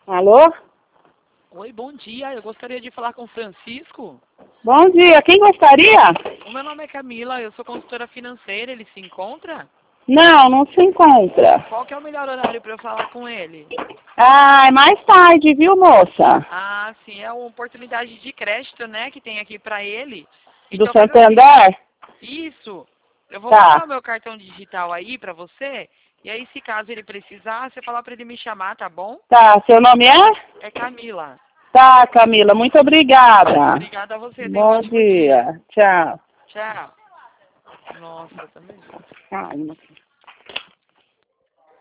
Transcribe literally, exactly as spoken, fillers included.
Alô? Oi, bom dia. Eu gostaria de falar com o Francisco. Bom dia. Quem gostaria? O meu nome é Camila, eu sou consultora financeira. Ele se encontra? Não, não se encontra. Qual que é o melhor horário para eu falar com ele? Ah, é mais tarde, viu, moça? Ah, sim, é uma oportunidade de crédito, né, que tem aqui para ele. Do Então faz assim. Santander? Isso. Eu vou Tá. mandar o meu cartão digital aí para você. E aí, se caso ele precisar, você falar para ele me chamar, tá bom? Tá, seu nome é? É Camila. Tá, Camila, muito obrigada. Obrigada a você. Tenha um Bom ótimo dia. dia. Tchau. Tchau. Nossa, também. Ai, moça.